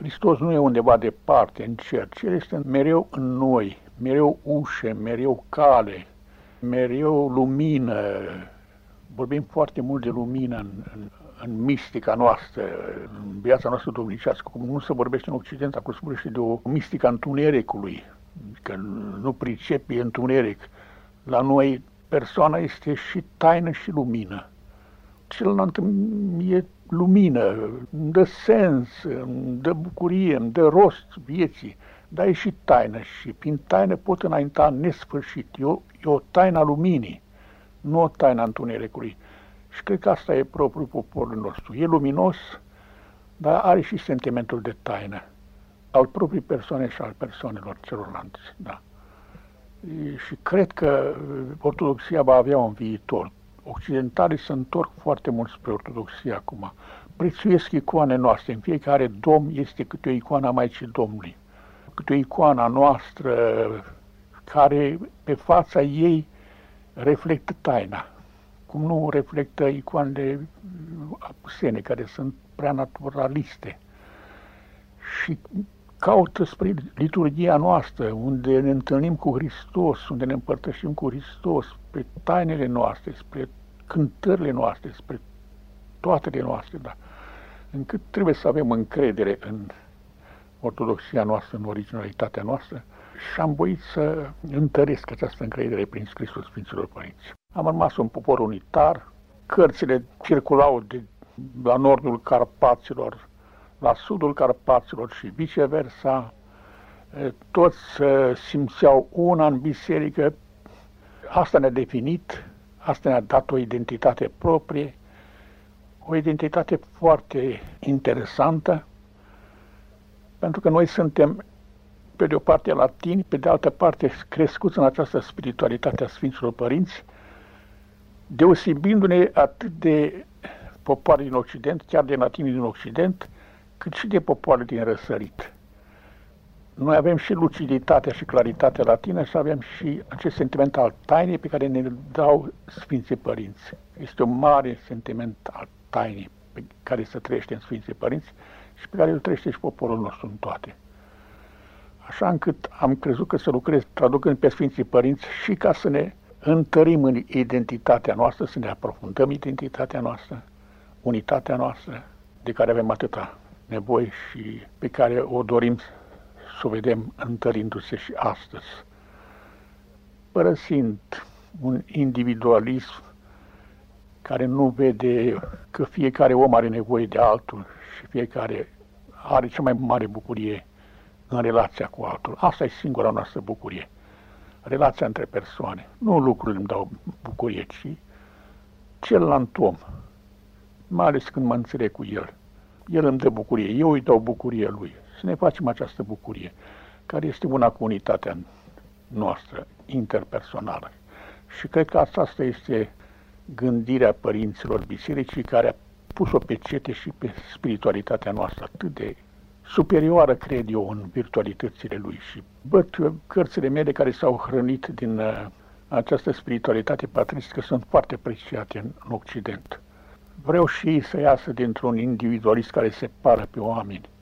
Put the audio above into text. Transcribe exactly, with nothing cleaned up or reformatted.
Hristos nu e undeva departe, în cer, cer este mereu în noi, mereu ușă, mereu cale, mereu lumină. Vorbim foarte mult de lumină în, în, în mistica noastră, în viața noastră duhovnicească, cum nu se vorbește în Occident, acum se vorbește de o mistică întunericului, că nu pricepi întuneric. La noi persoana este și taină și lumină. Celălalt e lumină, îmi dă sens, îmi dă bucurie, îmi dă rost vieții, dar e și taină și prin taină pot înainta nesfârșit. E o, e o taină a luminii, nu o taină a întunericului. Și cred că asta e propriul poporul nostru. E luminos, dar are și sentimentul de taină al proprii persoane și al persoanelor celorlalți. Da. Și cred că ortodoxia va avea un viitor. Occidentalii se întorc foarte mult spre ortodoxie acum. Prețuiesc icoane noastre. În fiecare domn este câte o icoană a Maicii Domnului. Câte o icoană noastră care pe fața ei reflectă taina. Cum nu reflectă icoanele apusene, care sunt prea naturaliste. Și caută spre liturgia noastră, unde ne întâlnim cu Hristos, unde ne împărtășim cu Hristos, spre tainele noastre, spre cântările noastre, spre toatele noastre, da. Încât trebuie să avem încredere în ortodoxia noastră, în originalitatea noastră și am voit să întăresc această încredere prin scrisul Sfinților Părinți. Am rămas un popor unitar, cărțile circulau de la nordul Carpaților la sudul Carpaților și viceversa, toți simțeau una în biserică. Asta ne-a definit, asta ne-a dat o identitate proprie, o identitate foarte interesantă, pentru că noi suntem, pe de o parte, latini, pe de altă parte, crescuți în această spiritualitate a Sfinților Părinți, deosebindu-ne atât de popoare din Occident, chiar de latini din Occident, cât și de popoare din răsărit. Noi avem și luciditatea și claritatea latină și avem și acest sentiment al tainei pe care ne dau Sfinții Părinți. Este un mare sentiment al tainei pe care se trăiește în Sfinții Părinți și pe care îl trăiește și poporul nostru în toate. Așa încât am crezut că să lucrez traducând pe Sfinții Părinți și ca să ne întărim în identitatea noastră, să ne aprofundăm identitatea noastră, unitatea noastră, de care avem atâta nevoie și pe care o dorim să o vedem întărindu-se și astăzi. Părăsind un individualism care nu vede că fiecare om are nevoie de altul și fiecare are cea mai mare bucurie în relația cu altul. Asta e singura noastră bucurie. Relația între persoane. Nu lucrurile îmi dau bucurie, ci celălalt om, mai ales când mă înțeleg cu el. El îmi dă bucurie, eu îi dau bucurie lui. Să ne facem această bucurie, care este una cu unitatea noastră, interpersonală. Și cred că asta este gândirea părinților bisericii, care a pus-o pe cete și pe spiritualitatea noastră, atât de superioară, cred eu, în virtualitățile lui. Și văd cărțile mele care s-au hrănit din uh, această spiritualitate patristică sunt foarte apreciate în, în Occident. Vreau și să iasă dintr-un individualist care separă pe oameni.